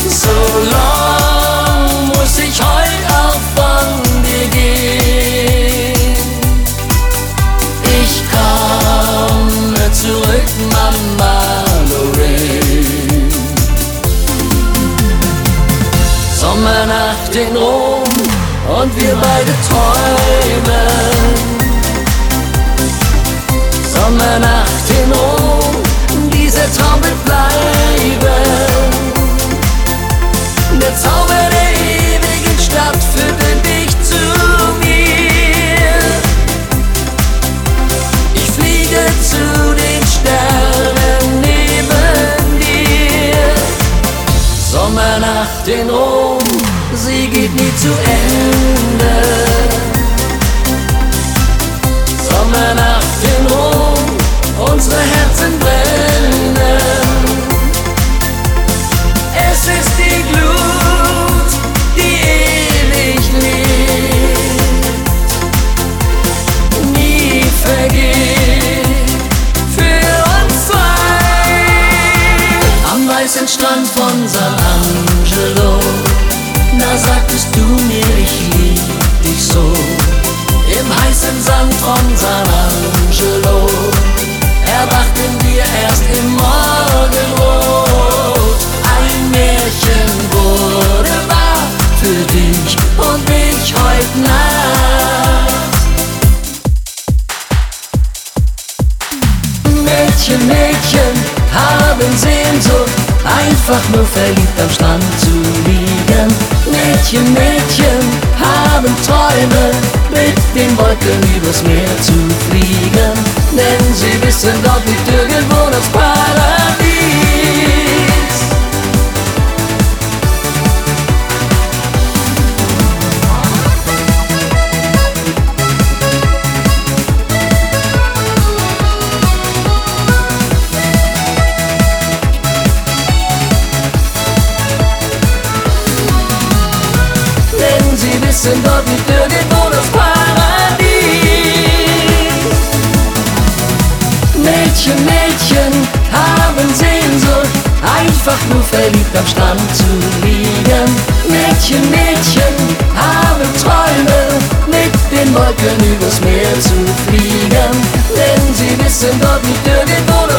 So long muss ich heut auch von dir gehen. Ich komme zurück, Mama Lorraine. Sommernacht in Rom und wir beide träumen. Sommernacht in Rom, dieser Traum wird bleiben. Der Zauber der ewigen Stadt führte dich zu mir. Ich fliege zu den Sternen neben dir. Sommernacht in Rom, sie geht nie zu Ende. Sommernacht in Rom, unsere Herzen brennen. Es ist die Glut, die ewig lebt, nie vergeht, für uns zwei. Am weißen Strand von San Angelo, da sagtest du mir, ich lieb dich so. Im heißen Sand von San Angelo erwachten wir erst im Morgenrot. Ein Märchen wurde wahr für dich und mich heut Nacht. Mädchen, Mädchen haben Sehnsucht, einfach nur verliebt am Strand zu liegen. Mädchen, Mädchen haben Träume, mit den Wolken übers Meer zu fliegen. Denn sie wissen, dort liegt irgendwo das Paradies. Denn sie wissen, dort liegt irgendwo das Paradies. Mädchen, Mädchen haben Sehnsucht, einfach nur verliebt am Strand zu liegen. Mädchen, Mädchen haben Träume, mit den Wolken übers Meer zu fliegen. Denn sie wissen, dort liegt irgendwo